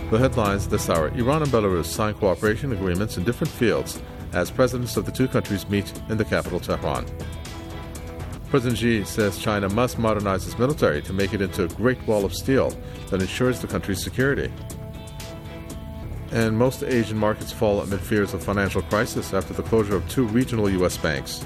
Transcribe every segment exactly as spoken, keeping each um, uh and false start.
The headlines this hour: Iran and Belarus sign cooperation agreements in different fields as presidents of the two countries meet in the capital, Tehran. President Xi says China must modernize its military to make it into a great wall of steel that ensures the country's security. And most Asian markets fall amid fears of financial crisis after the closure of two regional U S banks.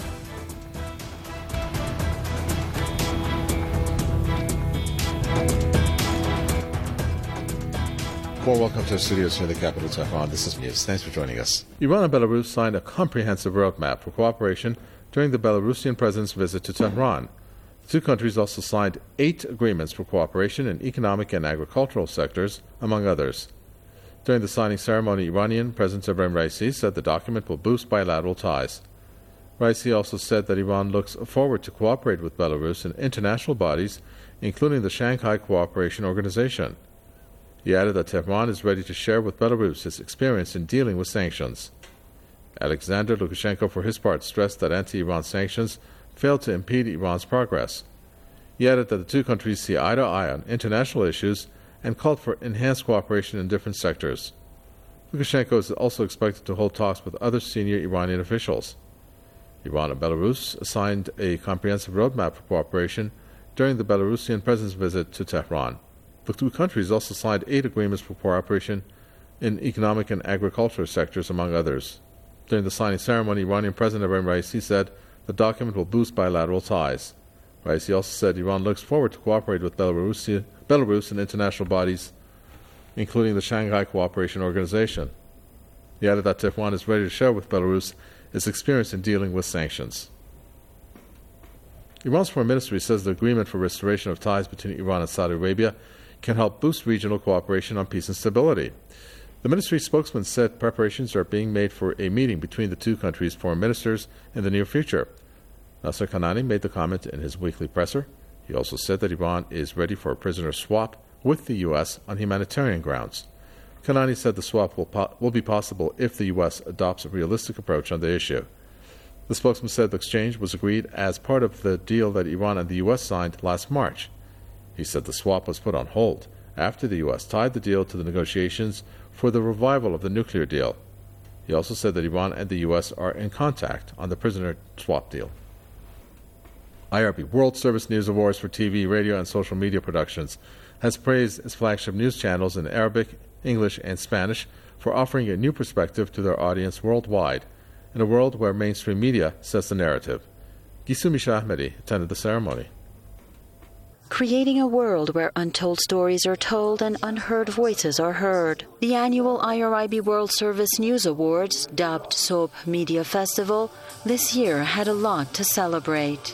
Well, welcome to the studios here in the capital, Tehran. This is News. Thanks for joining us. Iran and Belarus signed a comprehensive roadmap for cooperation during the Belarusian president's visit to Tehran. The two countries also signed eight agreements for cooperation in economic and agricultural sectors, among others. During the signing ceremony, Iranian President Ebrahim Raisi said the document will boost bilateral ties. Raisi also said that Iran looks forward to cooperate with Belarus in international bodies, including the Shanghai Cooperation Organization. He added that Tehran is ready to share with Belarus its experience in dealing with sanctions. Alexander Lukashenko, for his part, stressed that anti-Iran sanctions failed to impede Iran's progress. He added that the two countries see eye to eye on international issues and called for enhanced cooperation in different sectors. Lukashenko is also expected to hold talks with other senior Iranian officials. Iran and Belarus signed a comprehensive roadmap for cooperation during the Belarusian president's visit to Tehran. The two countries also signed eight agreements for cooperation in economic and agricultural sectors, among others. During the signing ceremony, Iranian President Ebrahim Raisi said the document will boost bilateral ties. Raisi also said Iran looks forward to cooperate with Belarus, Belarus in international bodies, including the Shanghai Cooperation Organization. He added that Tehran is ready to share with Belarus its experience in dealing with sanctions. Iran's foreign ministry says the agreement for restoration of ties between Iran and Saudi Arabia can help boost regional cooperation on peace and stability. The ministry spokesman said preparations are being made for a meeting between the two countries' foreign ministers in the near future. Nasser Kanani made the comment in his weekly presser. He also said that Iran is ready for a prisoner swap with the U S on humanitarian grounds. Kanani said the swap will, po- will be possible if the U S adopts a realistic approach on the issue. The spokesman said the exchange was agreed as part of the deal that Iran and the U S signed last March. He said the swap was put on hold after the U S tied the deal to the negotiations for the revival of the nuclear deal. He also said that Iran and the U S are in contact on the prisoner swap deal. I R B, World Service News Awards for T V, radio, and social media productions, has praised its flagship news channels in Arabic, English, and Spanish for offering a new perspective to their audience worldwide, in a world where mainstream media sets the narrative. Gisumi Shah Ahmedi attended the ceremony. Creating a world where untold stories are told and unheard voices are heard. The annual I R I B World Service News Awards, dubbed Soap Media Festival, this year had a lot to celebrate.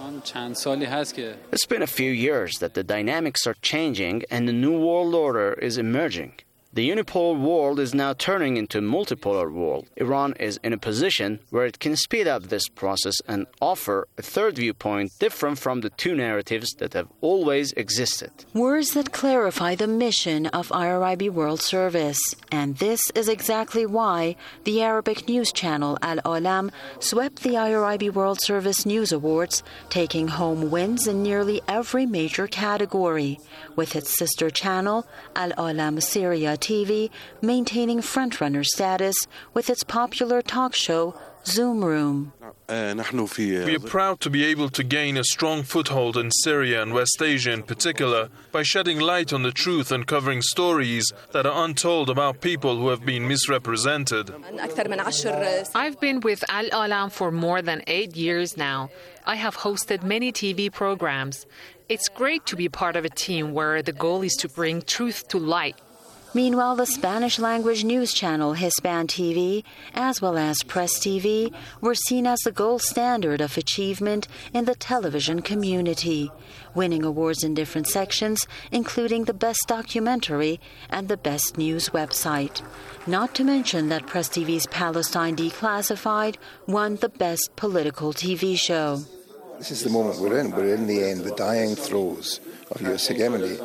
It's been a few years that the dynamics are changing and a new world order is emerging. The unipolar world is now turning into a multipolar world. Iran is in a position where it can speed up this process and offer a third viewpoint different from the two narratives that have always existed. Words that clarify the mission of I R I B World Service. And this is exactly why the Arabic news channel Al Alam swept the I R I B World Service News Awards, taking home wins in nearly every major category, with its sister channel Al Alam Syria T V maintaining frontrunner status with its popular talk show Zoom Room. We are proud to be able to gain a strong foothold in Syria and West Asia in particular by shedding light on the truth and covering stories that are untold about people who have been misrepresented. I've been with Al Alam for more than eight years now. I have hosted many T V programs. It's great to be part of a team where the goal is to bring truth to light. Meanwhile, the Spanish-language news channel Hispan T V, as well as Press T V, were seen as the gold standard of achievement in the television community, winning awards in different sections, including the Best Documentary and the Best News Website. Not to mention that Press T V's Palestine Declassified won the Best Political T V Show. This is the moment we're in. We're in the end, the dying throes of U S hegemony.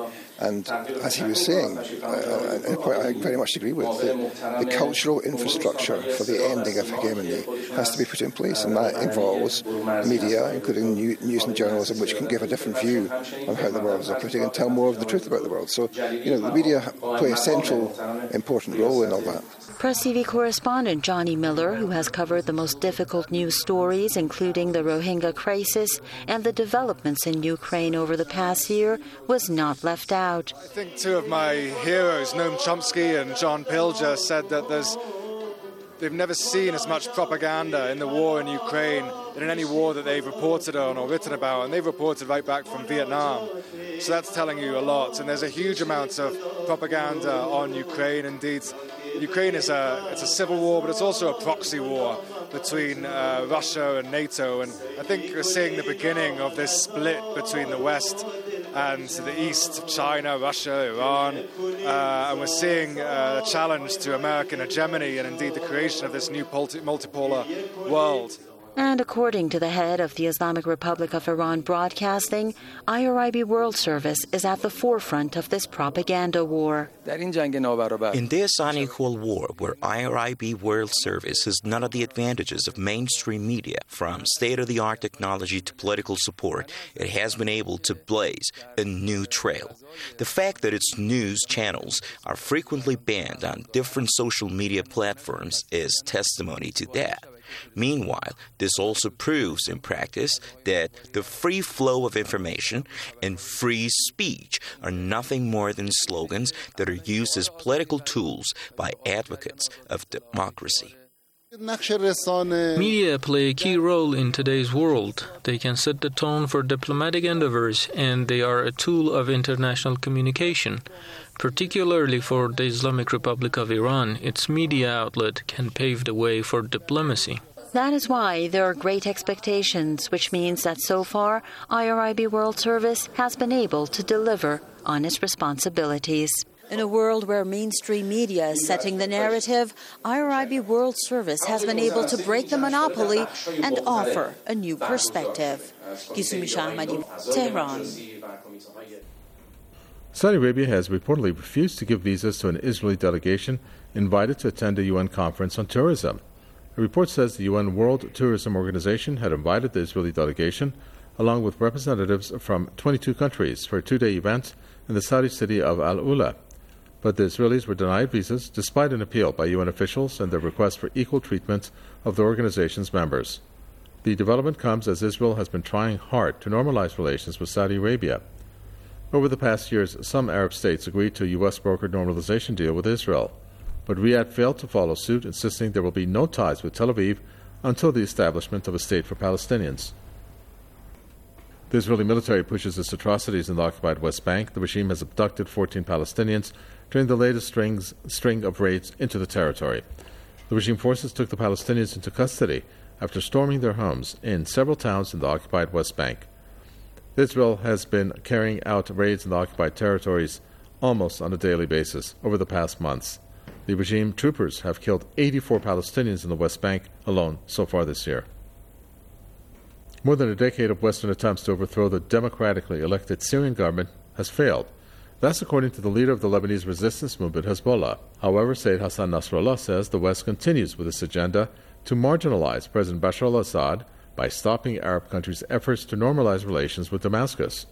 And as he was saying, uh, and quite, I very much agree with, the, the cultural infrastructure for the ending of hegemony has to be put in place, and that involves media, including new, news and journalism, which can give a different view of how the world is operating and tell more of the truth about the world. So, you know, the media play a central, important role in all that. Press T V correspondent Johnny Miller, who has covered the most difficult news stories, including the Rohingya crisis and the developments in Ukraine over the past year, was not left out. I think two of my heroes, Noam Chomsky and John Pilger, said that there's they've never seen as much propaganda in the war in Ukraine than in any war that they've reported on or written about, and they've reported right back from Vietnam. So that's telling you a lot, and there's a huge amount of propaganda on Ukraine. Indeed, Ukraine is a it's a civil war, but it's also a proxy war between uh, Russia and NATO, and I think we're seeing the beginning of this split between the West and the East, China, Russia, Iran, uh, and we're seeing uh, a challenge to American hegemony and indeed the creation of this new multipolar world. And according to the head of the Islamic Republic of Iran Broadcasting, I R I B World Service is at the forefront of this propaganda war. In this unequal war, where I R I B World Service has none of the advantages of mainstream media, from state-of-the-art technology to political support, it has been able to blaze a new trail. The fact that its news channels are frequently banned on different social media platforms is testimony to that. Meanwhile, this also proves in practice that the free flow of information and free speech are nothing more than slogans that are used as political tools by advocates of democracy. Media play a key role in today's world. They can set the tone for diplomatic endeavors, and they are a tool of international communication. Particularly for the Islamic Republic of Iran, its media outlet can pave the way for diplomacy. That is why there are great expectations, which means that so far, I R I B World Service has been able to deliver on its responsibilities. In a world where mainstream media is setting the narrative, I R I B World Service has been able to break the monopoly and offer a new perspective. Gisumi Shahmadi, Tehran. Saudi Arabia has reportedly refused to give visas to an Israeli delegation invited to attend a U N conference on tourism. A report says the U N World Tourism Organization had invited the Israeli delegation, along with representatives from twenty-two countries, for a two-day event in the Saudi city of Al Ula. But the Israelis were denied visas despite an appeal by U N officials and their request for equal treatment of the organization's members. The development comes as Israel has been trying hard to normalize relations with Saudi Arabia. Over the past years, some Arab states agreed to a U S-brokered normalization deal with Israel, but Riyadh failed to follow suit, insisting there will be no ties with Tel Aviv until the establishment of a state for Palestinians. The Israeli military pushes its atrocities in the occupied West Bank. The regime has abducted fourteen Palestinians during the latest strings, string of raids into the territory. The regime forces took the Palestinians into custody after storming their homes in several towns in the occupied West Bank. Israel has been carrying out raids in the occupied territories almost on a daily basis over the past months. The regime troopers have killed eighty-four Palestinians in the West Bank alone so far this year. More than a decade of Western attempts to overthrow the democratically elected Syrian government has failed. That's according to the leader of the Lebanese resistance movement, Hezbollah. However, Sayyid Hassan Nasrallah says the West continues with its agenda to marginalize President Bashar al-Assad by stopping Arab countries' efforts to normalize relations with Damascus.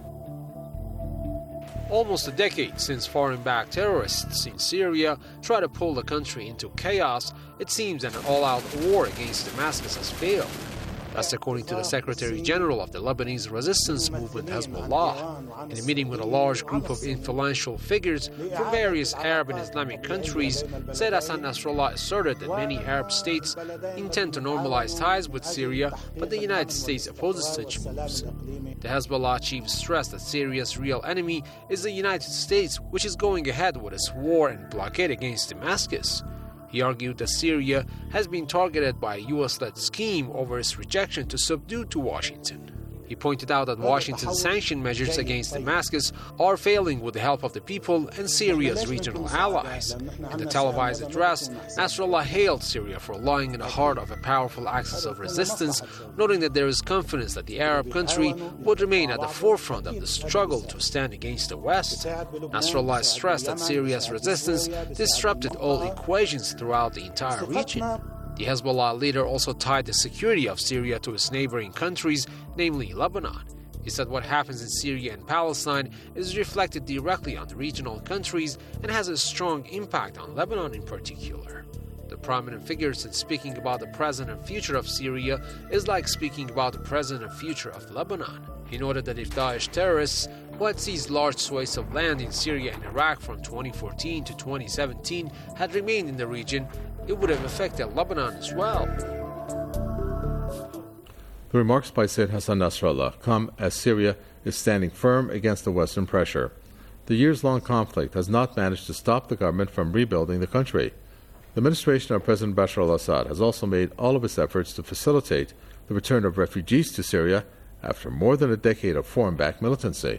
Almost a decade since foreign-backed terrorists in Syria tried to pull the country into chaos, it seems an all-out war against Damascus has failed. That's according to the Secretary General of the Lebanese resistance movement, Hezbollah. In a meeting with a large group of influential figures from various Arab and Islamic countries, Sayyid Hassan Nasrallah asserted that many Arab states intend to normalize ties with Syria, but the United States opposes such moves. The Hezbollah chief stressed that Syria's real enemy is the United States, which is going ahead with its war and blockade against Damascus. He argued that Syria has been targeted by a U S-led scheme over its rejection to subdue to Washington. He pointed out that Washington's sanction measures against Damascus are failing with the help of the people and Syria's regional allies. In the televised address, Nasrallah hailed Syria for lying in the heart of a powerful axis of resistance, noting that there is confidence that the Arab country would remain at the forefront of the struggle to stand against the West. Nasrallah stressed that Syria's resistance disrupted all equations throughout the entire region. The Hezbollah leader also tied the security of Syria to its neighboring countries, namely Lebanon. He said what happens in Syria and Palestine is reflected directly on the regional countries and has a strong impact on Lebanon in particular. The prominent figure said speaking about the present and future of Syria is like speaking about the present and future of Lebanon. He noted that if Daesh terrorists, who had seized large swathes of land in Syria and Iraq from twenty fourteen to twenty seventeen, had remained in the region, it would have affected Lebanon as well. The remarks by Sayyid Hassan Nasrallah come as Syria is standing firm against the Western pressure. The years-long conflict has not managed to stop the government from rebuilding the country. The administration of President Bashar al-Assad has also made all of its efforts to facilitate the return of refugees to Syria after more than a decade of foreign-backed militancy.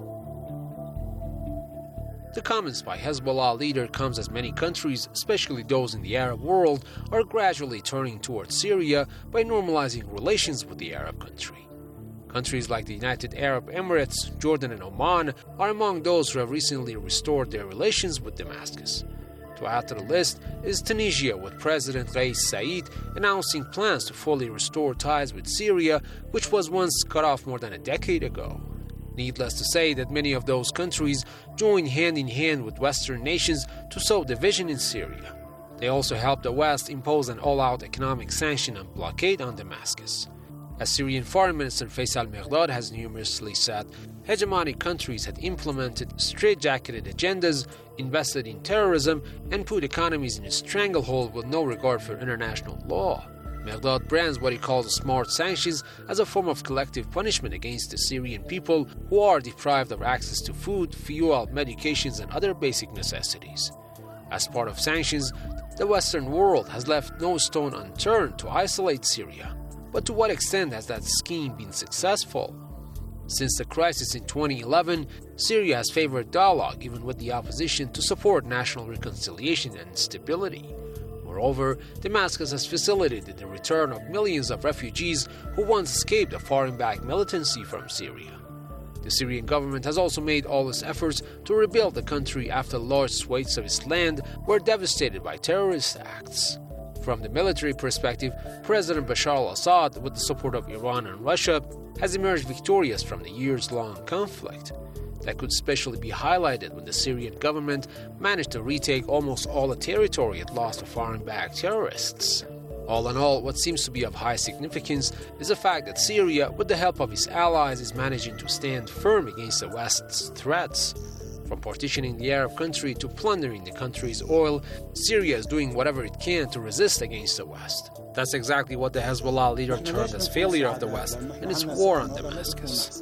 The comments by Hezbollah leader comes as many countries, especially those in the Arab world, are gradually turning towards Syria by normalizing relations with the Arab country. Countries like the United Arab Emirates, Jordan and Oman are among those who have recently restored their relations with Damascus. To add to the list is Tunisia, with President Kais Saied announcing plans to fully restore ties with Syria, which was once cut off more than a decade ago. Needless to say that many of those countries join hand in hand with Western nations to sow division in Syria. They also helped the West impose an all-out economic sanction and blockade on Damascus. As Syrian Foreign Minister Faisal Mehrdad has numerously said, hegemonic countries had implemented straitjacketed agendas, invested in terrorism, and put economies in a stranglehold with no regard for international law. Mehrdad brands what he calls smart sanctions as a form of collective punishment against the Syrian people who are deprived of access to food, fuel, medications, and other basic necessities. As part of sanctions, the Western world has left no stone unturned to isolate Syria. But to what extent has that scheme been successful? Since the crisis in twenty eleven, Syria has favored dialogue even with the opposition to support national reconciliation and stability. Moreover, Damascus has facilitated the return of millions of refugees who once escaped a foreign-backed militancy from Syria. The Syrian government has also made all its efforts to rebuild the country after large swathes of its land were devastated by terrorist acts. From the military perspective, President Bashar al-Assad, with the support of Iran and Russia, has emerged victorious from the years-long conflict. That could especially be highlighted when the Syrian government managed to retake almost all the territory it lost to foreign-backed terrorists. All in all, what seems to be of high significance is the fact that Syria, with the help of its allies, is managing to stand firm against the West's threats. From partitioning the Arab country to plundering the country's oil, Syria is doing whatever it can to resist against the West. That's exactly what the Hezbollah leader termed as failure of the West in its war on Damascus.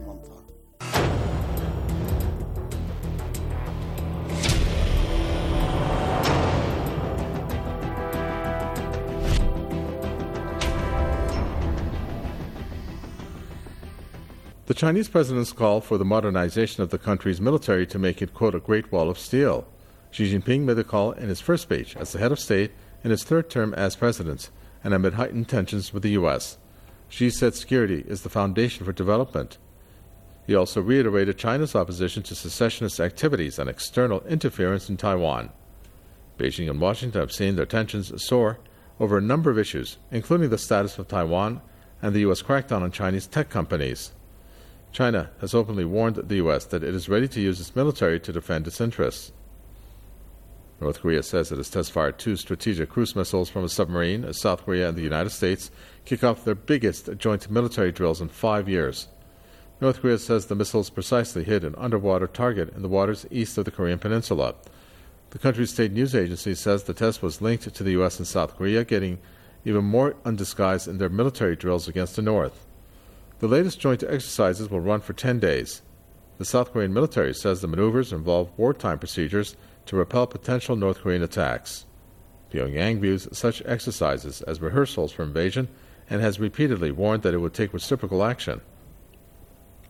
The Chinese president's call for the modernization of the country's military to make it, quote, a great wall of steel. Xi Jinping made the call in his first speech as the head of state in his third term as president, and amid heightened tensions with the U S. Xi said security is the foundation for development. He also reiterated China's opposition to secessionist activities and external interference in Taiwan. Beijing and Washington have seen their tensions soar over a number of issues, including the status of Taiwan and the U S crackdown on Chinese tech companies. China has openly warned the U S that it is ready to use its military to defend its interests. North Korea says it has test-fired two strategic cruise missiles from a submarine as South Korea and the United States kick off their biggest joint military drills in five years. North Korea says the missiles precisely hit an underwater target in the waters east of the Korean peninsula. The country's state news agency says the test was linked to the U S and South Korea getting even more undisguised in their military drills against the North. The latest joint exercises will run for ten days. The South Korean military says the maneuvers involve wartime procedures to repel potential North Korean attacks. Pyongyang views such exercises as rehearsals for invasion and has repeatedly warned that it would take reciprocal action.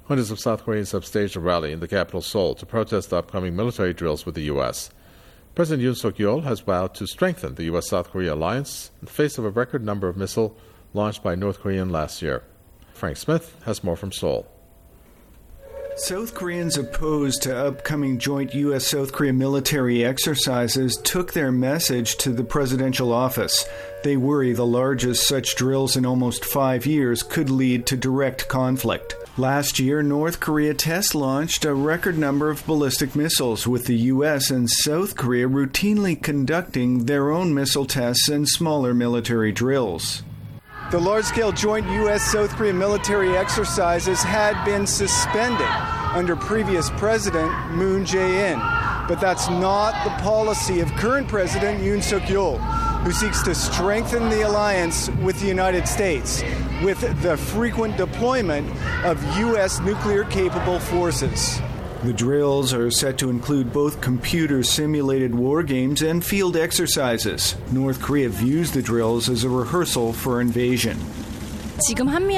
Hundreds of South Koreans have staged a rally in the capital Seoul to protest the upcoming military drills with the U S. President Yoon Suk-yeol has vowed to strengthen the U S-South Korea alliance in the face of a record number of missiles launched by North Korea last year. Frank Smith has more from Seoul. South Koreans opposed to upcoming joint U S South Korea military exercises took their message to the presidential office. They worry the largest such drills in almost five years could lead to direct conflict. Last year, North Korea test launched a record number of ballistic missiles, with the U S and South Korea routinely conducting their own missile tests and smaller military drills. The large-scale joint U S South Korea military exercises had been suspended under previous President Moon Jae-in. But that's not the policy of current President Yoon Suk-yeol, who seeks to strengthen the alliance with the United States with the frequent deployment of U S nuclear-capable forces. The drills are set to include both computer-simulated war games and field exercises. North Korea views the drills as a rehearsal for invasion. Currently,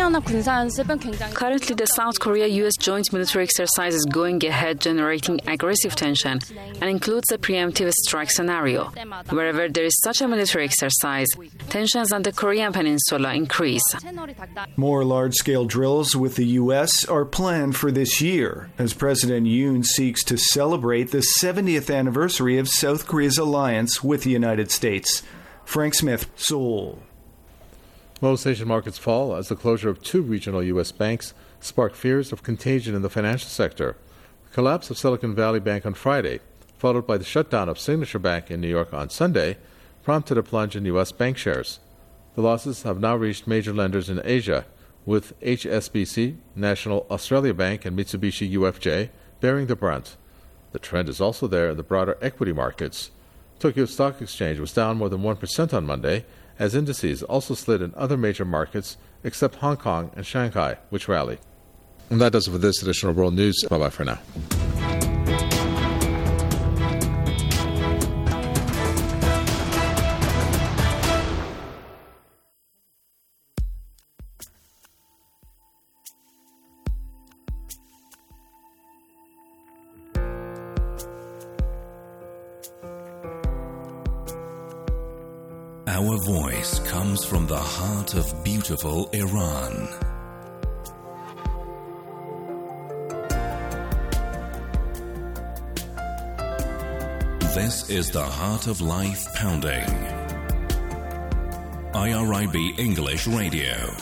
the South Korea-U S joint military exercise is going ahead, generating aggressive tension, and includes a preemptive strike scenario. Wherever there is such a military exercise, tensions on the Korean peninsula increase. More large-scale drills with the U S are planned for this year, as President Yoon seeks to celebrate the seventieth anniversary of South Korea's alliance with the United States. Frank Smith, Seoul. Most Asian markets fall as the closure of two regional U S banks sparked fears of contagion in the financial sector. The collapse of Silicon Valley Bank on Friday, followed by the shutdown of Signature Bank in New York on Sunday, prompted a plunge in U S bank shares. The losses have now reached major lenders in Asia, with H S B C, National Australia Bank, and Mitsubishi U F J bearing the brunt. The trend is also there in the broader equity markets. Tokyo Stock Exchange was down more than one percent on Monday, as indices also slid in other major markets except Hong Kong and Shanghai, which rallied. And that does it for this edition of World News. Bye-bye for now. Our voice comes from the heart of beautiful Iran. This is the Heart of Life Pounding. I R I B English Radio.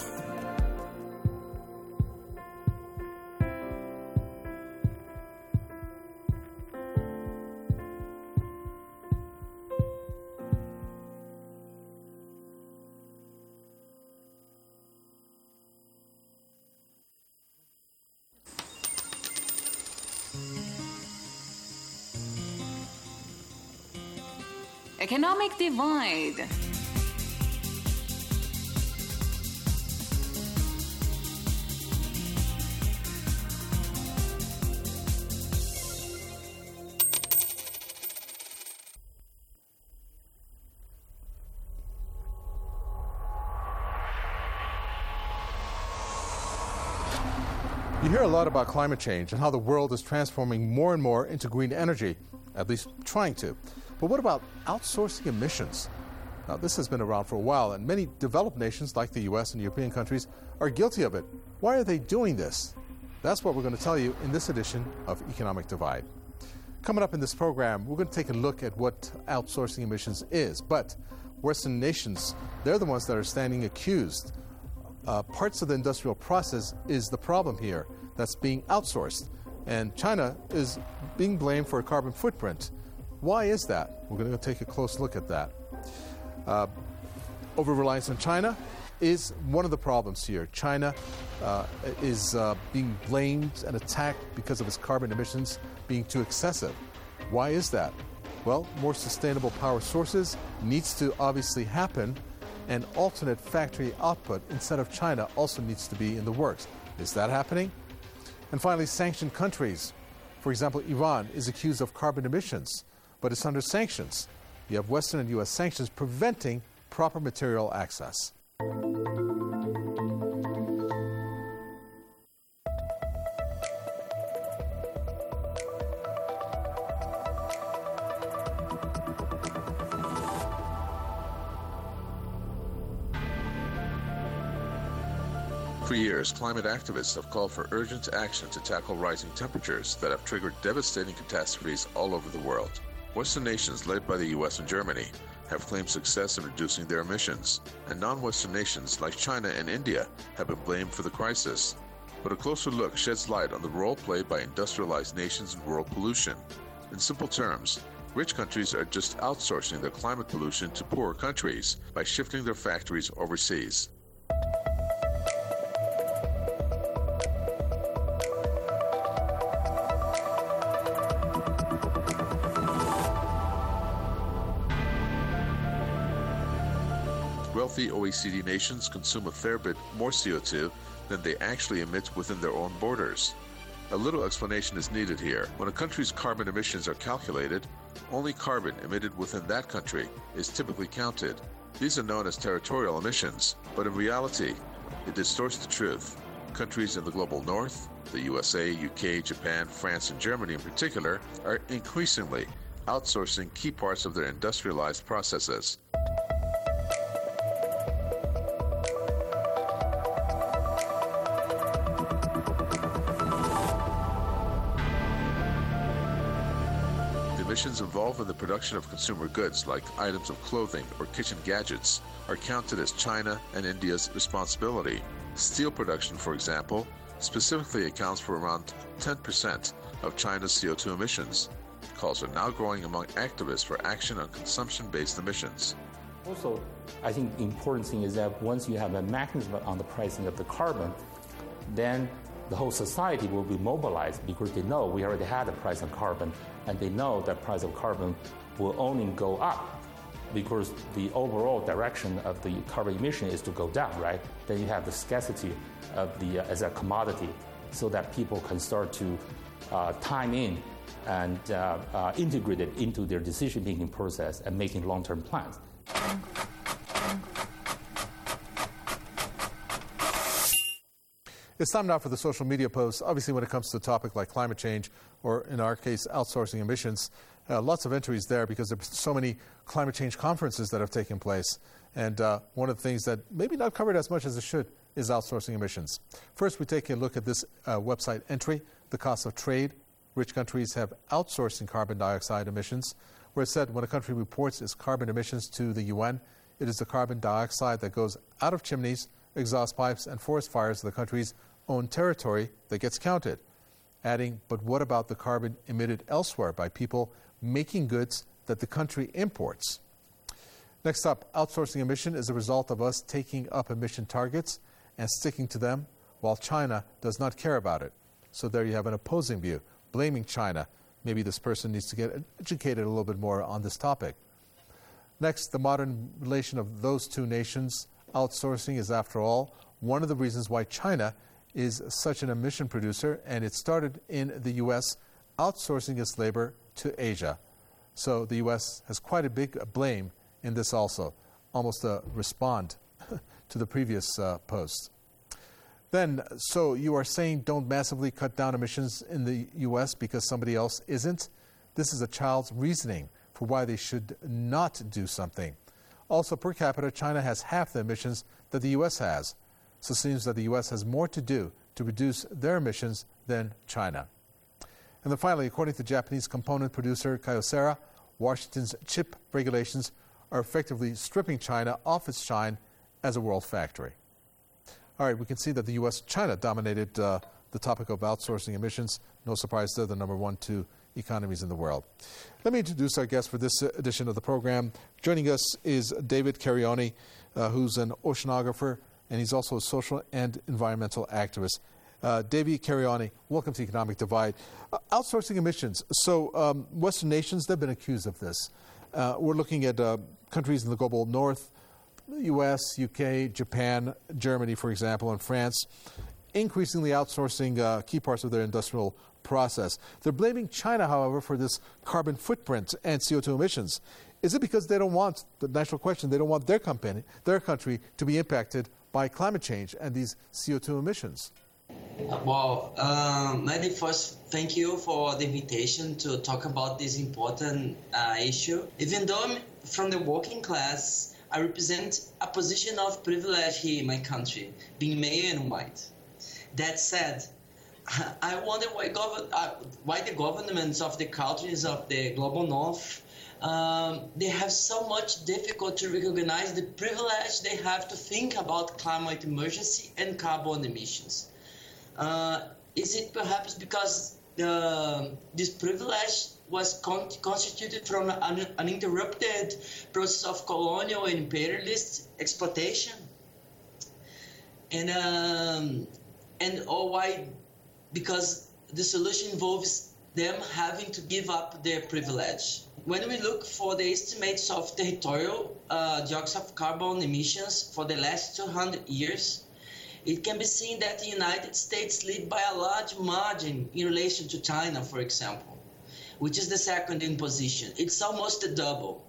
Economic divide. You hear a lot about climate change and how the world is transforming more and more into green energy, at least trying to. But what about outsourcing emissions? Now, this has been around for a while, and many developed nations like the U S and European countries are guilty of it. Why are they doing this? That's what we're going to tell you in this edition of Economic Divide. Coming up in this program, we're going to take a look at what outsourcing emissions is. But Western nations, they're the ones that are standing accused. Uh, parts of the industrial process is the problem here that's being outsourced. And China is being blamed for a carbon footprint. Why is that? We're going to take a close look at that. Uh, over-reliance on China is one of the problems here. China uh, is uh, being blamed and attacked because of its carbon emissions being too excessive. Why is that? Well, more sustainable power sources needs to obviously happen, and alternate factory output instead of China also needs to be in the works. Is that happening? And finally, sanctioned countries. For example, Iran is accused of carbon emissions, but it's under sanctions. You have Western and U S sanctions preventing proper material access. For years, climate activists have called for urgent action to tackle rising temperatures that have triggered devastating catastrophes all over the world. Western nations, led by the U S and Germany, have claimed success in reducing their emissions, and non-Western nations like China and India have been blamed for the crisis. But a closer look sheds light on the role played by industrialized nations in world pollution. In simple terms, rich countries are just outsourcing their climate pollution to poorer countries by shifting their factories overseas. Wealthy O E C D nations consume a fair bit more C O two than they actually emit within their own borders. A little explanation is needed here. When a country's carbon emissions are calculated, only carbon emitted within that country is typically counted. These are known as territorial emissions, but in reality, it distorts the truth. Countries in the global north, the U S A, U K, Japan, France, and Germany in particular, are increasingly outsourcing key parts of their industrialized processes. Emissions involved in the production of consumer goods like items of clothing or kitchen gadgets are counted as China and India's responsibility. Steel production, for example, specifically accounts for around ten percent of China's C O two emissions. Calls are now growing among activists for action on consumption-based emissions. Also, I think the important thing is that once you have a mechanism on the pricing of the carbon, then the whole society will be mobilized because they know we already had a price of carbon, and they know that price of carbon will only go up because the overall direction of the carbon emission is to go down, right? Then you have the scarcity of the uh, as a commodity, so that people can start to uh, time in and uh, uh, integrate it into their decision-making process and making long-term plans. It's time now for the social media posts. Obviously, when it comes to a topic like climate change, or in our case, outsourcing emissions, uh, lots of entries there because there are so many climate change conferences that have taken place. And uh, one of the things that maybe not covered as much as it should is outsourcing emissions. First, we take a look at this uh, website entry, the cost of trade. Rich countries have outsourcing carbon dioxide emissions, where it said when a country reports its carbon emissions to the U N, it is the carbon dioxide that goes out of chimneys, exhaust pipes, and forest fires of the country's own territory that gets counted. Adding, but what about the carbon emitted elsewhere by people making goods that the country imports? Next up, outsourcing emission is a result of us taking up emission targets and sticking to them, while China does not care about it. So there you have an opposing view, blaming China. Maybe this person needs to get educated a little bit more on this topic. Next, the modern relation of those two nations. Outsourcing is, after all, one of the reasons why China is such an emission producer, and it started in the U S outsourcing its labor to Asia. So the U S has quite a big blame in this also, almost a respond to the previous uh, post. Then, so you are saying don't massively cut down emissions in the U S because somebody else isn't? This is a child's reasoning for why they should not do something. Also, per capita, China has half the emissions that the U S has. So it seems that the U S has more to do to reduce their emissions than China. And then finally, according to Japanese component producer Kyocera, Washington's chip regulations are effectively stripping China off its shine as a world factory. All right, we can see that the U S China dominated uh, the topic of outsourcing emissions. No surprise, they're the number one, two economies in the world. Let me introduce our guest for this edition of the program. Joining us is David Carioni, uh, who's an oceanographer, and he's also a social and environmental activist. Uh, David Carioni, welcome to Economic Divide. Uh, outsourcing emissions. So um, Western nations, they've been accused of this. Uh, we're looking at uh, countries in the global north, U S, U K, Japan, Germany, for example, and France, increasingly outsourcing uh, key parts of their industrial process. They're blaming China, however, for this carbon footprint and C O two emissions. Is it because they don't want, the natural question, they don't want their company, their country to be impacted by climate change and these C O two emissions? Well, um, let me first thank you for the invitation to talk about this important uh, issue. Even though I'm from the working class, I represent a position of privilege here in my country, being male and white. That said, I wonder why, gov- uh, why the governments of the countries of the global north, um, they have so much difficulty to recognize the privilege they have to think about climate emergency and carbon emissions. Uh, is it perhaps because uh, this privilege was con- constituted from an uninterrupted process of colonial and imperialist exploitation? And, um, and or why, because the solution involves them having to give up their privilege. When we look for the estimates of territorial uh, dioxide of carbon emissions for the last two hundred years, it can be seen that the United States lead by a large margin in relation to China, for example, which is the second in position. It's almost a double.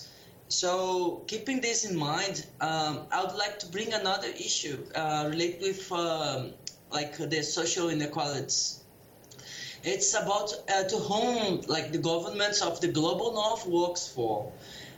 So keeping this in mind, um, I would like to bring another issue uh, related with um, like the social inequalities. It's about uh, to whom like the governments of the global north works for.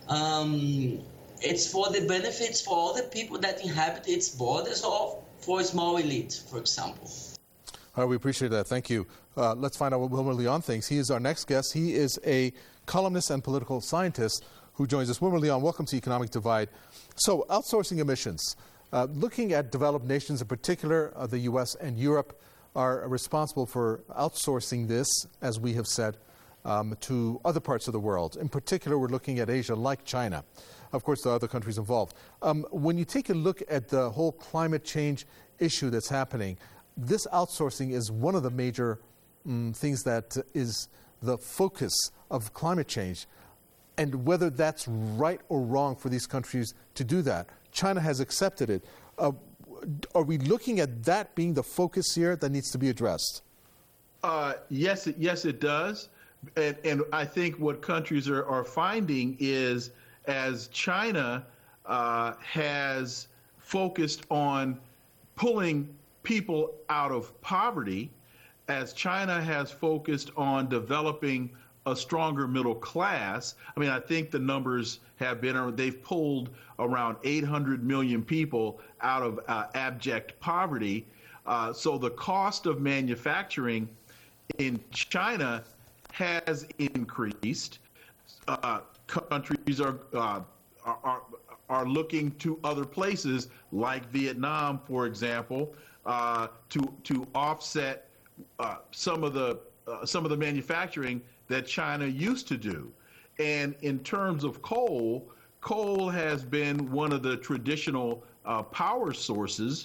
Um, it's for the benefits for all the people that inhabit its borders or for a small elite, for example. All right, we appreciate that. Thank you. Uh, let's find out what Wilmer Leon thinks. He is our next guest. He is a columnist and political scientist who joins us. Wilmer Leon, welcome to Economic Divide. So, outsourcing emissions. Uh, looking at developed nations in particular, uh, the U S and Europe are responsible for outsourcing this, as we have said, um, to other parts of the world. In particular, we're looking at Asia, like China. Of course, there are other countries involved. Um, when you take a look at the whole climate change issue that's happening, this outsourcing is one of the major um, things that is the focus of climate change. And whether that's right or wrong for these countries to do that, China has accepted it. Uh, are we looking at that being the focus here that needs to be addressed? Uh, yes, it, yes, it does. And, and I think what countries are, are finding is as China uh, has focused on pulling people out of poverty, as China has focused on developing a stronger middle class. I mean, I think the numbers have been, they've pulled around eight hundred million people out of uh, abject poverty. Uh, so the cost of manufacturing in China has increased. Uh, countries are, uh, are are looking to other places like Vietnam, for example, uh, to to offset uh, some of the uh, some of the manufacturing that China used to do. And in terms of coal, coal has been one of the traditional uh, power sources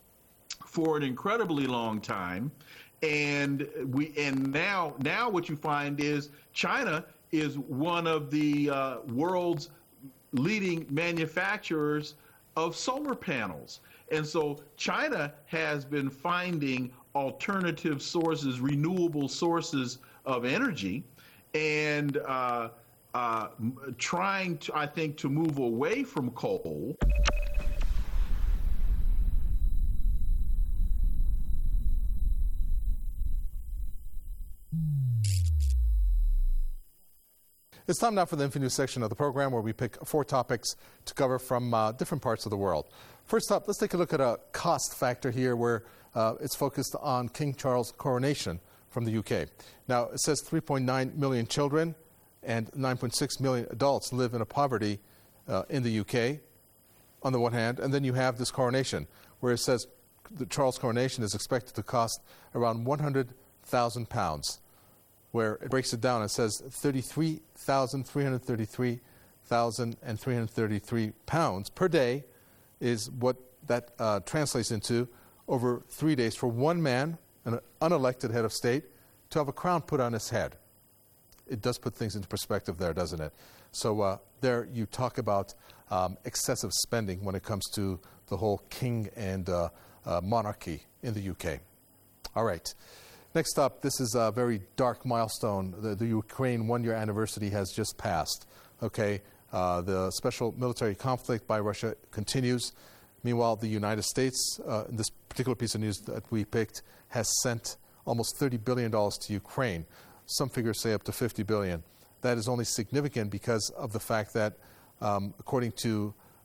for an incredibly long time. And we and now now what you find is China is one of the uh, world's leading manufacturers of solar panels. And so China has been finding alternative sources, renewable sources of energy, and uh, uh, trying to, I think, to move away from coal. It's time now for the InfoNews section of the program where we pick four topics to cover from uh, different parts of the world. First up, let's take a look at a cost factor here where uh, it's focused on King Charles' coronation from the U K. Now, it says three point nine million children and nine point six million adults live in a poverty uh, in the U K, on the one hand, and then you have this coronation where it says the Charles' coronation is expected to cost around one hundred thousand pounds, where it breaks it down and says thirty-three thousand three hundred thirty-three thousand three hundred thirty-three pounds per day is what that uh, translates into over three days for one man, an unelected head of state, to have a crown put on his head. It does put things into perspective there, doesn't it? So uh, there you talk about um, excessive spending when it comes to the whole king and uh, uh, monarchy in the U K. All right. Next up, this is a very dark milestone. The, the Ukraine one-year anniversary has just passed. Okay, uh, the special military conflict by Russia continues. Meanwhile, the United States, uh, in this particular piece of news that we picked, has sent almost thirty billion dollars to Ukraine. Some figures say up to fifty billion dollars. That is only significant because of the fact that, um, according to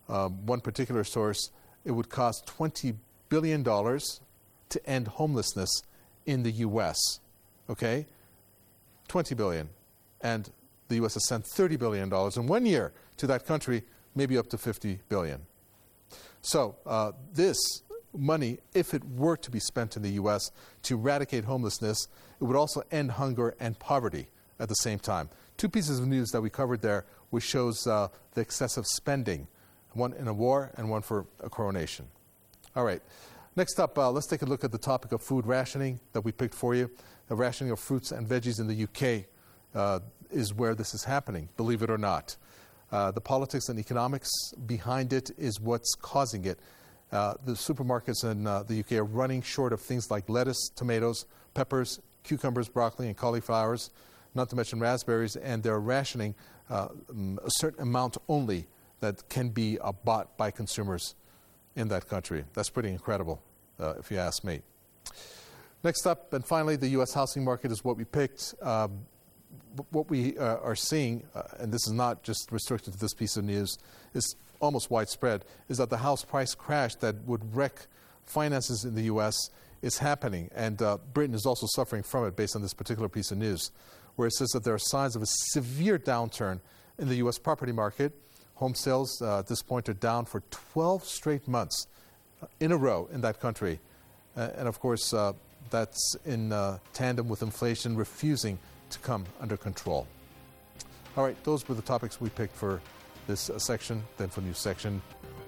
um, one particular source, it would cost twenty billion dollars to end homelessness in the U S, okay? twenty billion dollars. And the U S has sent thirty billion dollars in one year to that country, maybe up to fifty billion dollars. So uh, this money, if it were to be spent in the U S to eradicate homelessness, it would also end hunger and poverty at the same time. Two pieces of news that we covered there, which shows uh, the excessive spending, one in a war and one for a coronation. All right. Next up, uh, let's take a look at the topic of food rationing that we picked for you. The rationing of fruits and veggies in the U K uh, is where this is happening, believe it or not. Uh, the politics and economics behind it is what's causing it. Uh, the supermarkets in uh, the U K are running short of things like lettuce, tomatoes, peppers, cucumbers, broccoli, and cauliflowers, not to mention raspberries, and they're rationing uh, a certain amount only that can be uh, bought by consumers in that country. That's pretty incredible, uh, if you ask me. Next up, and finally, the U S housing market is what we picked. Um, what we uh, are seeing, uh, and this is not just restricted to this piece of news, is almost widespread, is that the house price crash that would wreck finances in the U S is happening. And uh, Britain is also suffering from it based on this particular piece of news, where it says that there are signs of a severe downturn in the U S property market. Home sales uh, at this point are down for twelve straight months in a row in that country. Uh, and of course, uh, that's in uh, tandem with inflation refusing to come under control. All right, those were the topics we picked for this uh, section, then for news section.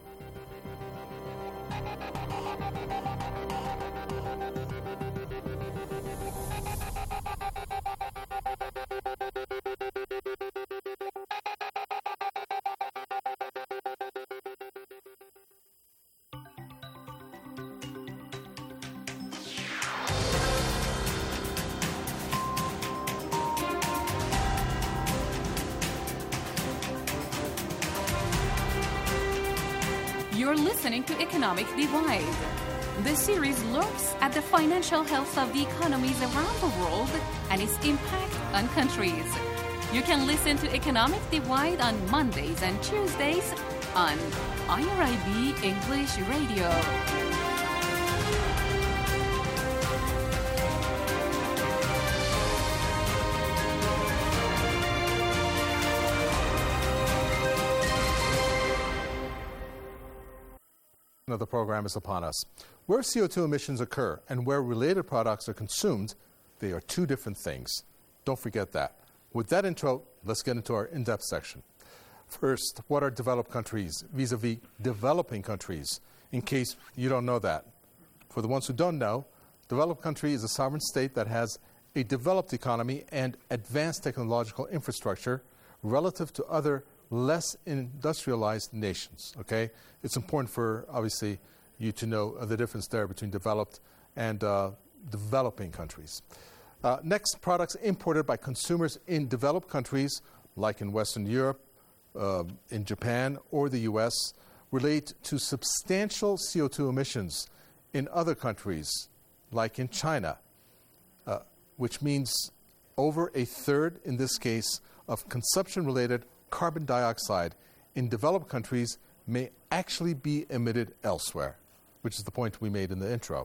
You're listening to Economic Divide. This series looks at the financial health of the economies around the world and its impact on countries. You can listen to Economic Divide on Mondays and Tuesdays on I R I B English Radio. The program is upon us. Where C O two emissions occur and where related products are consumed, they are two different things. Don't forget that. With that intro, let's get into our in-depth section. First, what are developed countries vis-a-vis developing countries, in case you don't know that? For the ones who don't know, developed country is a sovereign state that has a developed economy and advanced technological infrastructure relative to other less industrialized nations, okay? It's important for, obviously, you to know uh, the difference there between developed and uh, developing countries. Uh, next, products imported by consumers in developed countries, like in Western Europe, uh, in Japan, or the U S, relate to substantial C O two emissions in other countries, like in China, uh, which means over a third, in this case, of consumption-related carbon dioxide in developed countries may actually be emitted elsewhere, which is the point we made in the intro.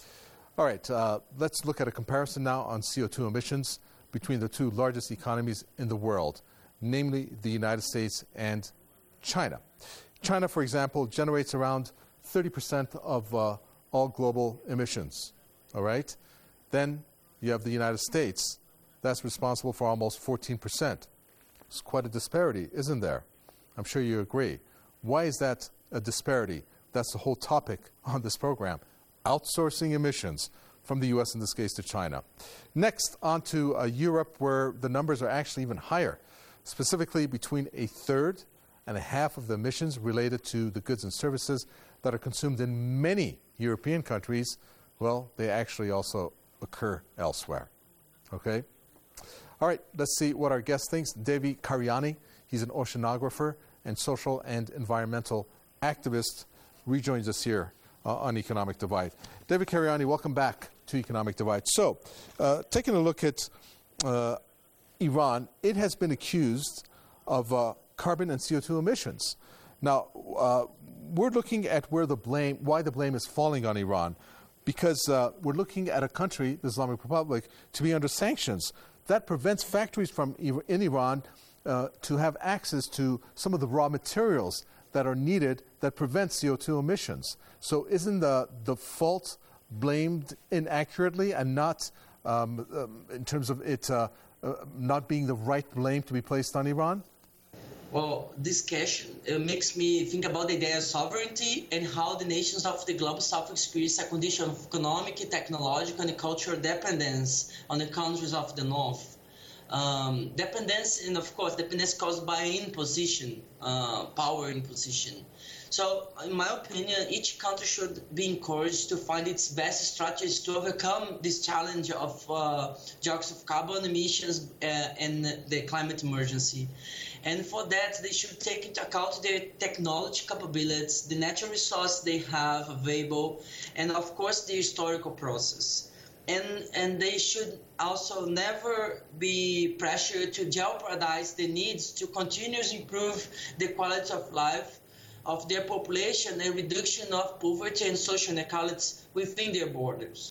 All right, uh, let's look at a comparison now on C O two emissions between the two largest economies in the world, namely the United States and China. China, for example, generates around thirty percent of uh, all global emissions, all right? Then you have the United States. That's responsible for almost fourteen percent. It's quite a disparity, isn't there? I'm sure you agree. Why is that a disparity? That's the whole topic on this program. Outsourcing emissions from the U S, in this case, to China. Next, on to uh, Europe, where the numbers are actually even higher. Specifically, between a third and a half of the emissions related to the goods and services that are consumed in many European countries, well, they actually also occur elsewhere. Okay? All right, let's see what our guest thinks. Devi Karyani, he's an oceanographer and social and environmental activist, rejoins us here uh, on Economic Divide. Devi Karyani, welcome back to Economic Divide. So, uh, taking a look at uh, Iran, it has been accused of uh, carbon and C O two emissions. Now, uh, we're looking at where the blame, why the blame is falling on Iran, because uh, we're looking at a country, the Islamic Republic, to be under sanctions. That prevents factories from in Iran uh, to have access to some of the raw materials that are needed that prevent C O two emissions. So isn't the, the fault blamed inaccurately and not um, um, in terms of it uh, uh, not being the right blame to be placed on Iran? Well, this question uh, makes me think about the idea of sovereignty and how the nations of the global south experience a condition of economic, technological, and cultural dependence on the countries of the north. Um, dependence, and of course, dependence caused by imposition, uh, power imposition. So, in my opinion, each country should be encouraged to find its best strategies to overcome this challenge of uh, dioxide of carbon emissions uh, and the climate emergency. And for that, they should take into account their technology capabilities, the natural resources they have available, and of course, the historical process. And, and they should also never be pressured to jeopardize the needs to continuously improve the quality of life of their population and reduction of poverty and social inequalities within their borders.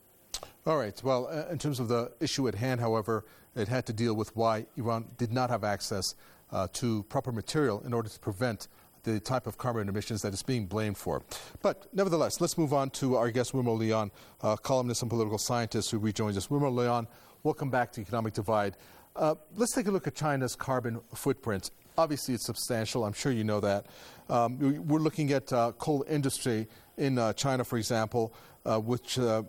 All right. Well, uh, in terms of the issue at hand, however, it had to deal with why Iran did not have access uh, to proper material in order to prevent the type of carbon emissions that it's being blamed for. But nevertheless, let's move on to our guest, Wilmer Leon, uh, columnist and political scientist who rejoins us. Wilmer Leon, welcome back to Economic Divide. Uh, let's take a look at China's carbon footprint. Obviously, it's substantial. I'm sure you know that. Um, we're looking at uh, coal industry in uh, China, for example, uh, which uh,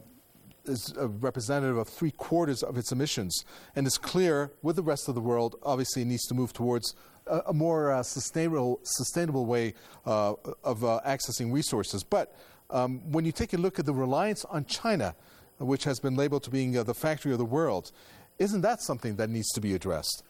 is a representative of three quarters of its emissions. And it's clear with the rest of the world, obviously, it needs to move towards a, a more uh, sustainable, sustainable way uh, of uh, accessing resources. But um, when you take a look at the reliance on China, which has been labeled to being uh, the factory of the world, isn't that something that needs to be addressed?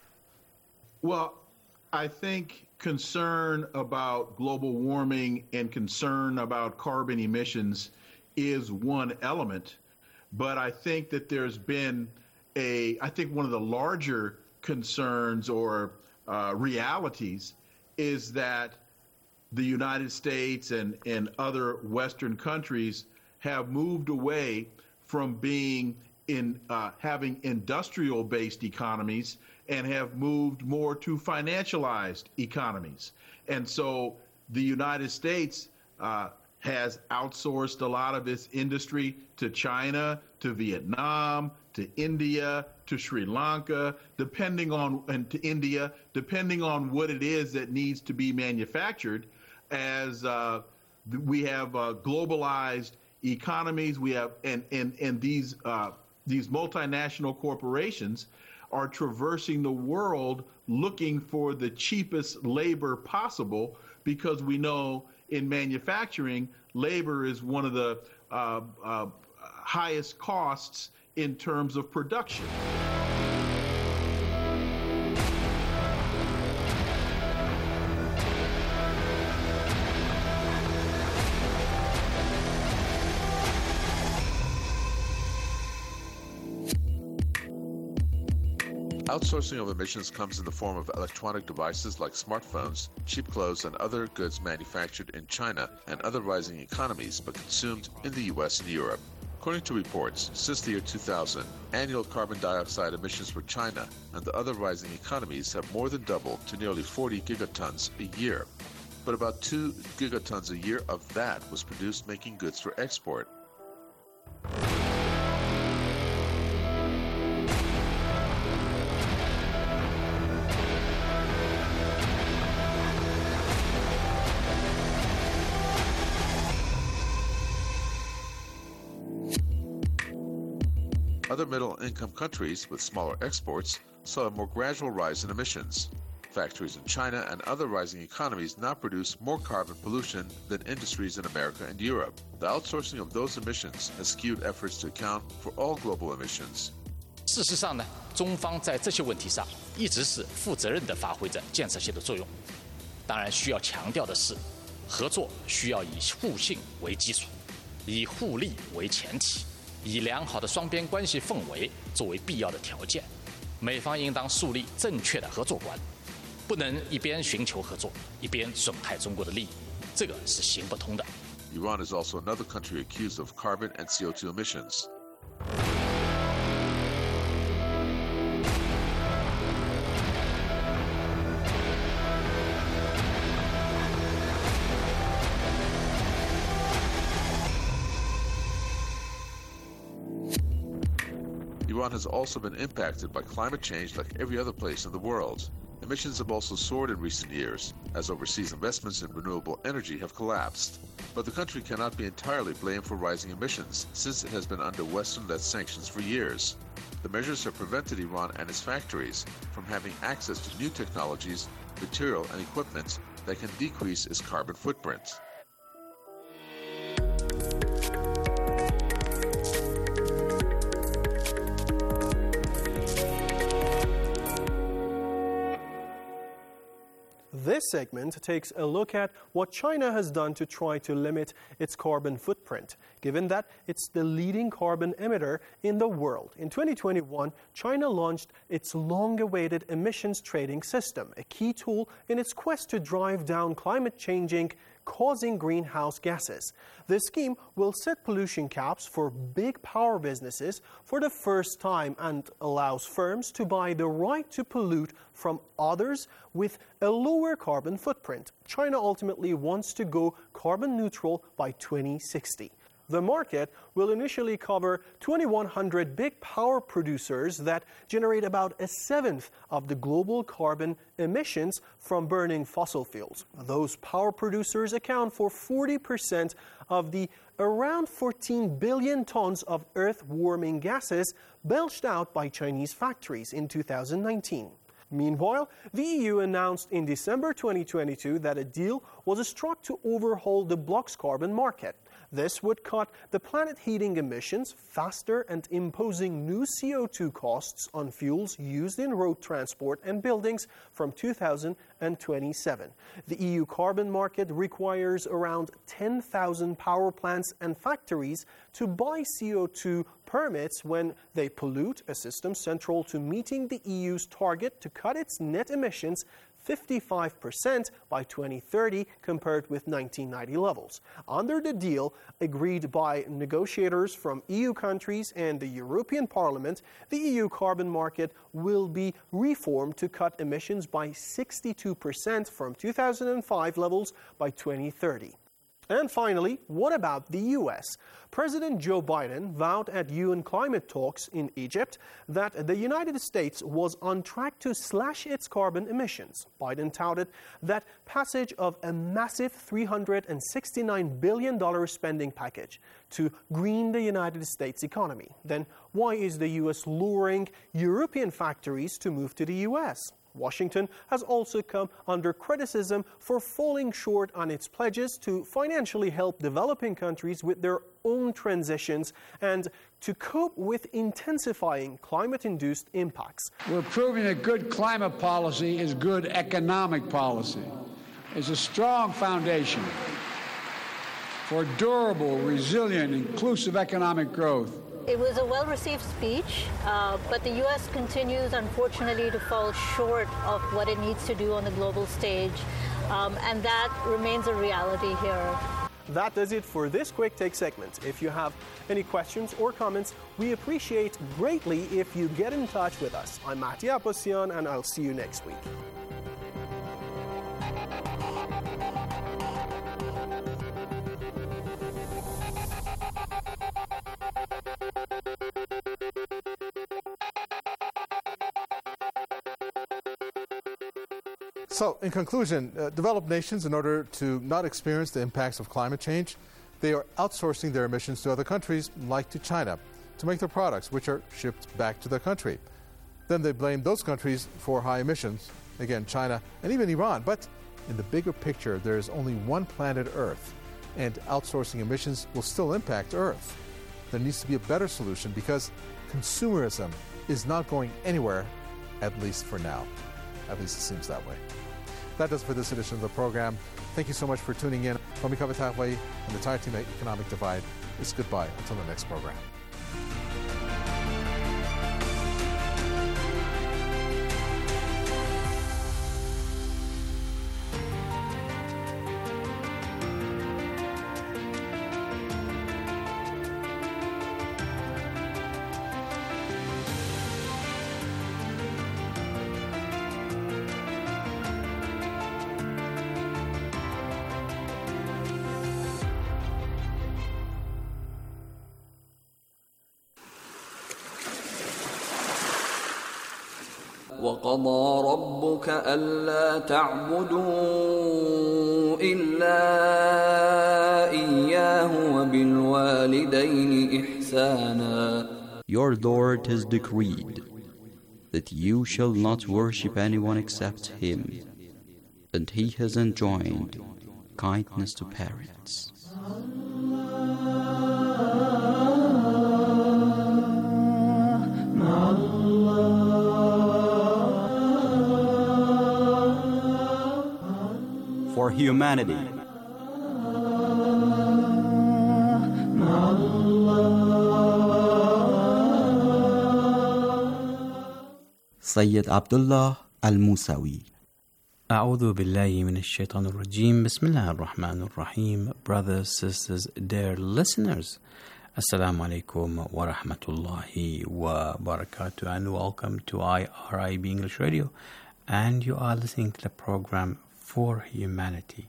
Well, I think concern about global warming and concern about carbon emissions is one element. But I think that there's been a, I think one of the larger concerns or uh, realities is that the United States and, and other Western countries have moved away from being in uh, having industrial-based economies and have moved more to financialized economies. And so the United States uh, has outsourced a lot of its industry to China, to Vietnam, to India, to Sri Lanka, depending on, and to India, depending on what it is that needs to be manufactured. As uh, we have uh, globalized economies, we have, and and and these uh, these multinational corporations are traversing the world looking for the cheapest labor possible, because we know in manufacturing, labor is one of the uh, uh, highest costs in terms of production. Outsourcing of emissions comes in the form of electronic devices like smartphones, cheap clothes, and other goods manufactured in China and other rising economies but consumed in the U S and Europe. According to reports, since the year two thousand, annual carbon dioxide emissions for China and the other rising economies have more than doubled to nearly forty gigatons a year. But about two gigatons a year of that was produced making goods for export. Other middle-income countries with smaller exports saw a more gradual rise in emissions. Factories in China and other rising economies now produce more carbon pollution than industries in America and Europe. The outsourcing of those emissions has skewed efforts to account for all global emissions. 事实上呢，中方在这些问题上一直是负责任地发挥着建设性的作用。当然，需要强调的是，合作需要以互信为基础，以互利为前提。 以良好的双边关系氛围作为必要的条件，美方应当树立正确的合作观， 不能一边寻求合作，一边损害中国的利益，这个是行不通的。 Iran is also another country accused of carbon and C O two emissions. Iran has also been impacted by climate change like every other place in the world. Emissions have also soared in recent years, as overseas investments in renewable energy have collapsed. But the country cannot be entirely blamed for rising emissions, since it has been under Western-led sanctions for years. The measures have prevented Iran and its factories from having access to new technologies, material, and equipment that can decrease its carbon footprint. This segment takes a look at what China has done to try to limit its carbon footprint, given that it's the leading carbon emitter in the world. In twenty twenty-one, China launched its long-awaited emissions trading system, a key tool in its quest to drive down climate changing causing greenhouse gases. This scheme will set pollution caps for big power businesses for the first time and allows firms to buy the right to pollute from others with a lower carbon footprint. China ultimately wants to go carbon neutral by twenty sixty. The market will initially cover twenty-one hundred big power producers that generate about a seventh of the global carbon emissions from burning fossil fuels. Those power producers account for forty percent of the around fourteen billion tons of earth-warming gases belched out by Chinese factories in two thousand nineteen. Meanwhile, the E U announced in December twenty twenty-two that a deal was struck to overhaul the bloc's carbon market. This would cut the planet heating emissions faster and imposing new C O two costs on fuels used in road transport and buildings from two thousand twenty-seven. The E U carbon market requires around ten thousand power plants and factories to buy C O two permits when they pollute, a system central to meeting the E U's target to cut its net emissions fifty-five percent by twenty thirty compared with nineteen ninety levels. Under the deal agreed by negotiators from E U countries and the European Parliament, the E U carbon market will be reformed to cut emissions by sixty-two percent from two thousand five levels by twenty thirty. And finally, what about the U S? President Joe Biden vowed at U N climate talks in Egypt that the United States was on track to slash its carbon emissions. Biden touted that passage of a massive three hundred sixty-nine billion dollars spending package to green the United States economy. Then why is the U S luring European factories to move to the U S? Washington has also come under criticism for falling short on its pledges to financially help developing countries with their own transitions and to cope with intensifying climate-induced impacts. We're proving that good climate policy is good economic policy. It's a strong foundation for durable, resilient, inclusive economic growth. It was a well-received speech, uh, but the U S continues, unfortunately, to fall short of what it needs to do on the global stage, um, and that remains a reality here. That does it for this Quick Take segment. If you have any questions or comments, we appreciate greatly if you get in touch with us. I'm Mati Aposian, and I'll see you next week. So, in conclusion, uh, developed nations, in order to not experience the impacts of climate change, they are outsourcing their emissions to other countries, like to China, to make their products, which are shipped back to their country. Then they blame those countries for high emissions, again, China and even Iran. But in the bigger picture, there is only one planet Earth, and outsourcing emissions will still impact Earth. There needs to be a better solution because consumerism is not going anywhere, at least for now. At least it seems that way. That does it for this edition of the program. Thank you so much for tuning in. From Mikava Tagway and the entire team at Economic Divide, it's goodbye until the next program. وقضى ربك ألا تعبدوا إلا إياه وبالوالدين إحسانا. Your Lord has decreed that you shall not worship anyone except Him, and He has enjoined kindness to parents. For humanity, Sayyid Abdullah Al-Musawi. أعوذ بالله من الشيطان الرجيم. بسم الله الرحمن الرحيم. Brothers, sisters, dear listeners, Assalamu alaikum wa rahmatullahi wa barakatuh, and welcome to I R I B English Radio, and you are listening to the program For Humanity.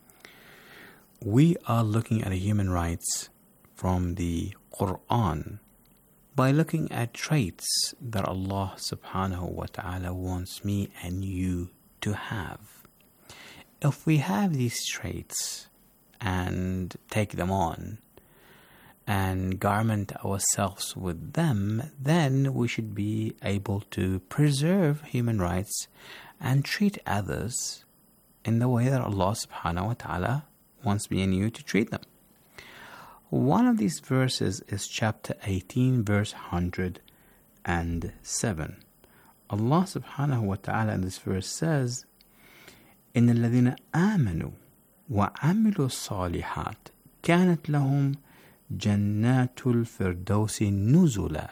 We are looking at human rights from the Quran by looking at traits that Allah subhanahu wa ta'ala wants me and you to have. If we have these traits and take them on and garment ourselves with them, then we should be able to preserve human rights and treat others in the way that Allah subhanahu wa ta'ala wants me and you to treat them. One of these verses is chapter eighteen, verse one hundred seven. Allah subhanahu wa ta'ala in this verse says, إِنَّ الَّذِينَ آمَنُوا وَعَمِلُوا الصَّالِحَاتِ كَانَتْ لَهُمْ جَنَّاتُ الْفِرْدَوْسِ نُزُلًا.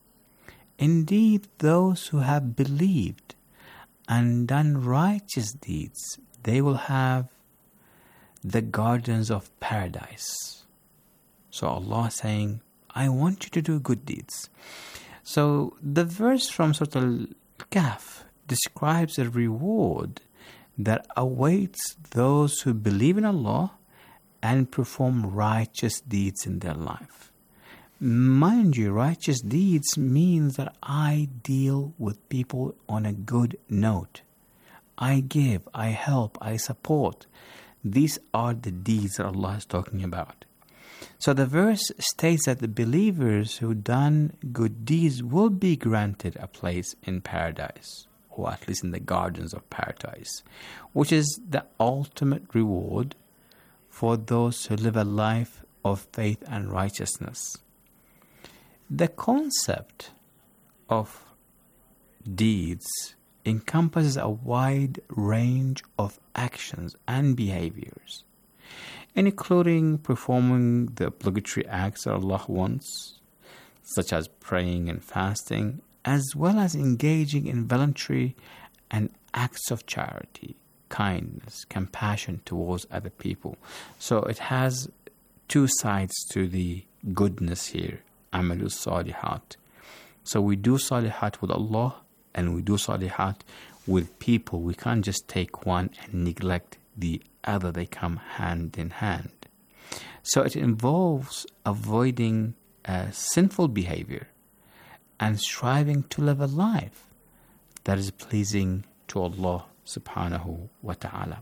Indeed, those who have believed and done righteous deeds, they will have the gardens of paradise. So Allah is saying, I want you to do good deeds. So the verse from Surah Al-Kahf describes a reward that awaits those who believe in Allah and perform righteous deeds in their life. Mind you, righteous deeds means that I deal with people on a good note. I give, I help, I support. These are the deeds that Allah is talking about. So the verse states that the believers who done good deeds will be granted a place in paradise, or at least in the gardens of paradise, which is the ultimate reward for those who live a life of faith and righteousness. The concept of deeds encompasses a wide range of actions and behaviors, including performing the obligatory acts that Allah wants, such as praying and fasting, as well as engaging in voluntary and acts of charity, kindness, compassion towards other people. So it has two sides to the goodness here, Amalu Salihat. So we do Salihat with Allah and we do Salihat with people. We can't just take one and neglect the other. They come hand in hand. So it involves avoiding uh, sinful behavior and striving to live a life that is pleasing to Allah subhanahu wa ta'ala.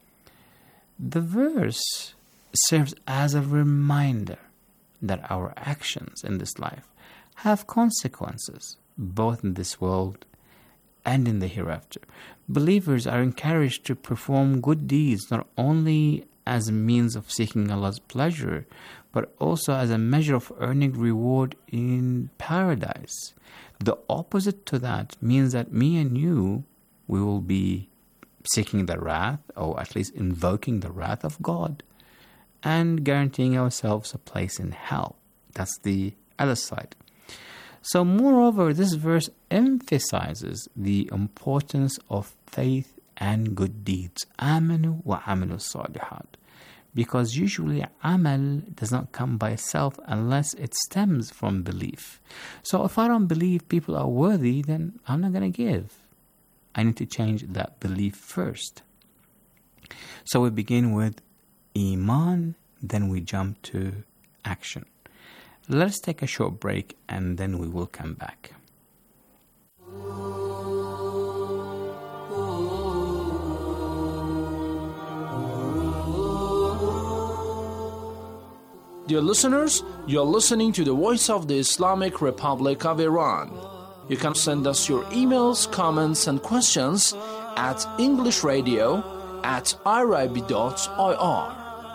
The verse serves as a reminder that our actions in this life have consequences, both in this world and in the hereafter. Believers are encouraged to perform good deeds not only as a means of seeking Allah's pleasure, but also as a measure of earning reward in paradise. The opposite to that means that me and you, we will be seeking the wrath, or at least invoking the wrath of God, and guaranteeing ourselves a place in hell. That's the other side. So moreover, this verse emphasizes the importance of faith and good deeds. Amanu wa amilu salihat. Because usually amal does not come by itself unless it stems from belief. So if I don't believe people are worthy, then I'm not going to give. I need to change that belief first. So we begin with Iman, then we jump to action. Let's take a short break and then we will come back. Dear listeners, you're listening to the Voice of the Islamic Republic of Iran. You can send us your emails, comments, and questions at englishradio at irib dot I R.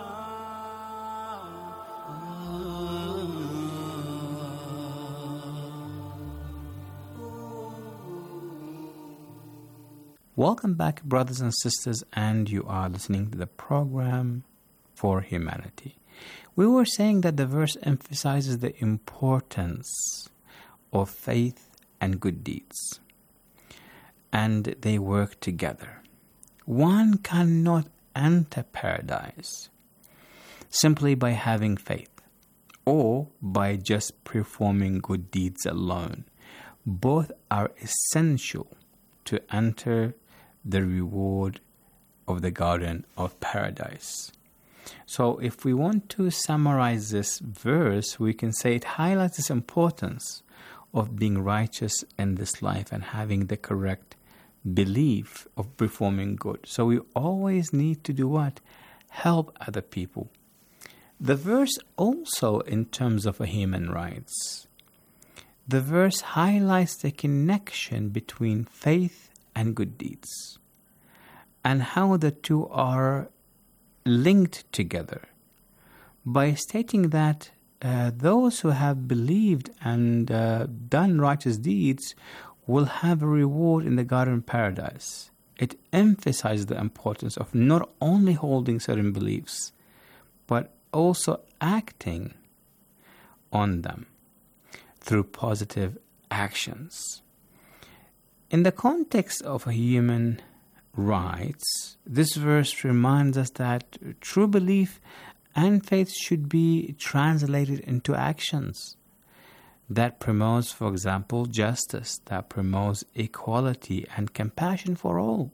Welcome back, brothers and sisters, and you are listening to the program For Humanity. We were saying that the verse emphasizes the importance of faith and good deeds, and they work together. One cannot enter paradise simply by having faith or by just performing good deeds alone. Both are essential to enter the reward of the Garden of Paradise. So if we want to summarize this verse, we can say it highlights this importance of being righteous in this life and having the correct belief of performing good. So we always need to do what? Help other people. The verse also, in terms of human rights, the verse highlights the connection between faith and good deeds, and how the two are linked together by stating that uh, those who have believed and uh, done righteous deeds will have a reward in the Garden of Paradise. It emphasizes the importance of not only holding certain beliefs, but also acting on them through positive actions. In the context of human rights, this verse reminds us that true belief and faith should be translated into actions that promotes, for example, justice, that promotes equality and compassion for all.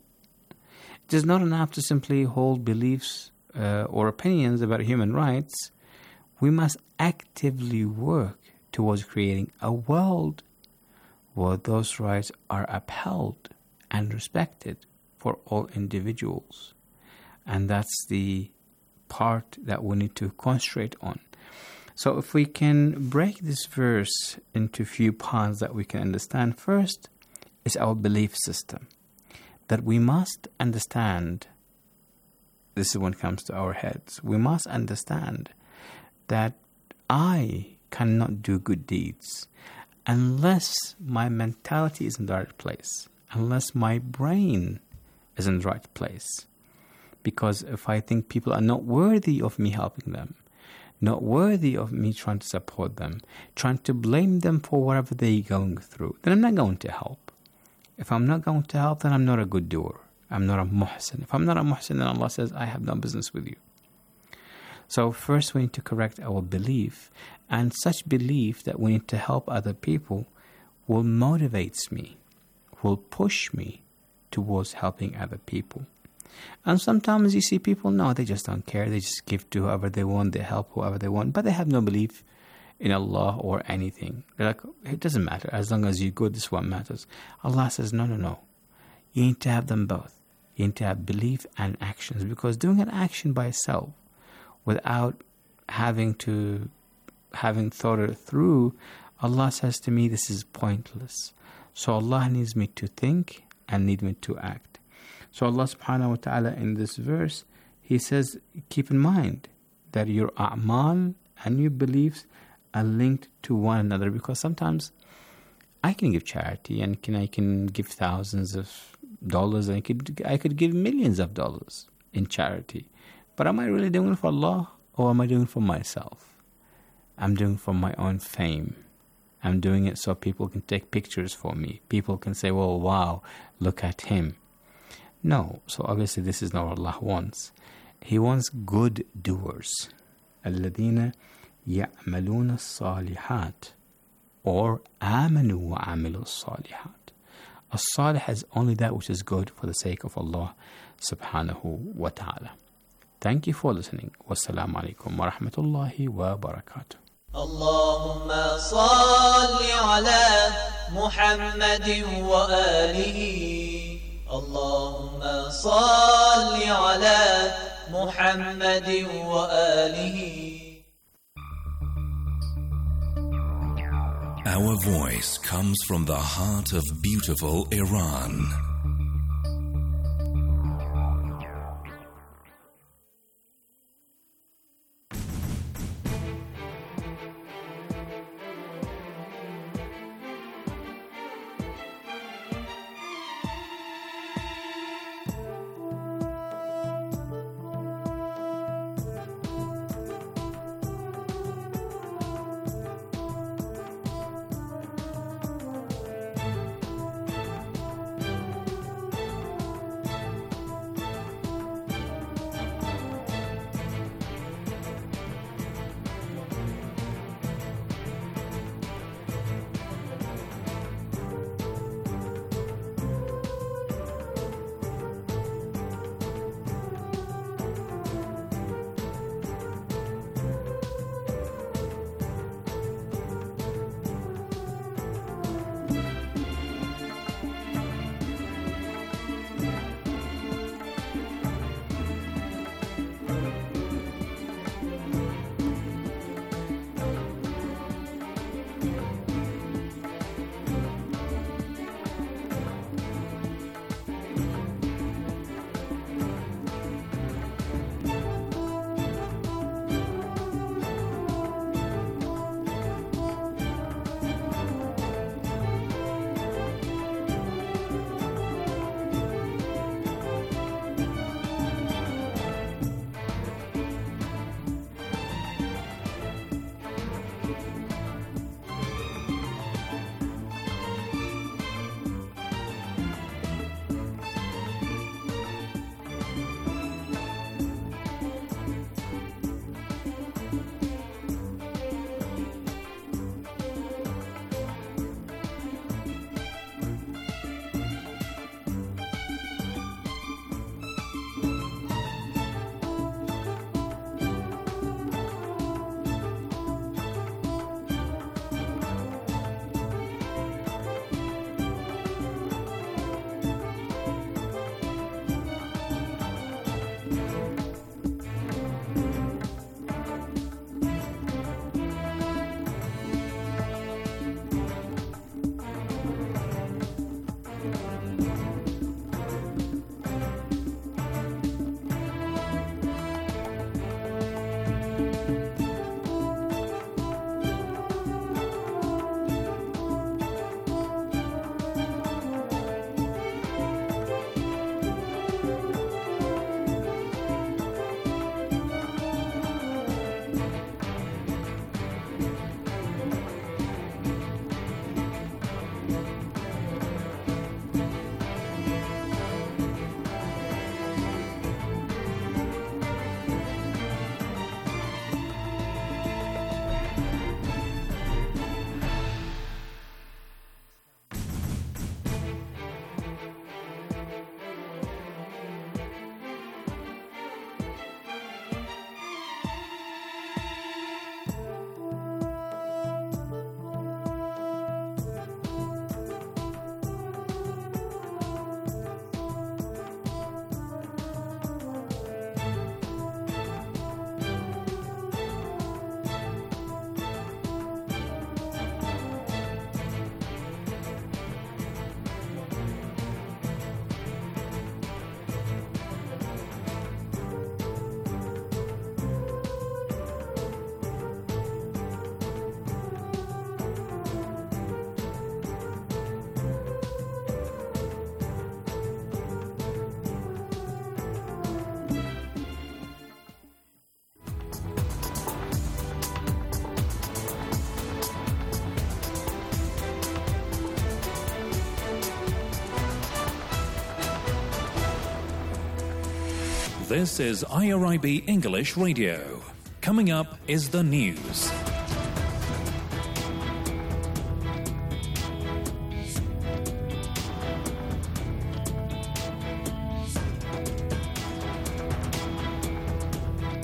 It is not enough to simply hold beliefs uh, or opinions about human rights. We must actively work towards creating a world where those rights are upheld and respected for all individuals. And that's the part that we need to concentrate on. So if we can break this verse into a few parts that we can understand, first is our belief system. That we must understand, this is when it comes to our heads, we must understand that I cannot do good deeds unless my mentality is in the right place, unless my brain is in the right place. Because if I think people are not worthy of me helping them, not worthy of me trying to support them, trying to blame them for whatever they're going through, then I'm not going to help. If I'm not going to help, then I'm not a good doer. I'm not a muhsin. If I'm not a muhsin, then Allah says, I have no business with you. So first we need to correct our belief, and such belief that we need to help other people will motivate me, will push me towards helping other people. And sometimes you see people, no, they just don't care. They just give to whoever they want, they help whoever they want, but they have no belief in Allah or anything. They're like, it doesn't matter. As long as you're good, this is what matters. Allah says, no, no, no. You need to have them both. You need to have belief and actions, because doing an action by itself without having to, having thought it through, Allah says to me, this is pointless. So Allah needs me to think and need me to act. So Allah subhanahu wa ta'ala in this verse, He says, keep in mind that your a'mal and your beliefs are linked to one another, because sometimes I can give charity and can I can give thousands of dollars and I could, I could give millions of dollars in charity. But am I really doing it for Allah, or am I doing it for myself? I'm doing it for my own fame. I'm doing it so people can take pictures for me. People can say, well, wow, look at him. No, so obviously this is not what Allah wants. He wants good doers. الَّذِينَ يَعْمَلُونَ الصَّالِحَاتِ, or آمَنُوا وَعَمِلُوا الصَّالِحَاتِ. As-salih is only that which is good for the sake of Allah subhanahu wa ta'ala. Thank you for listening. Wassalamu alaikum wa rahmatullahi wa barakatuh. اللهم صل على محمد وآله اللهم صل على محمد وآله Our voice comes from the heart of beautiful Iran. This is I R I B English Radio. Coming up is the news.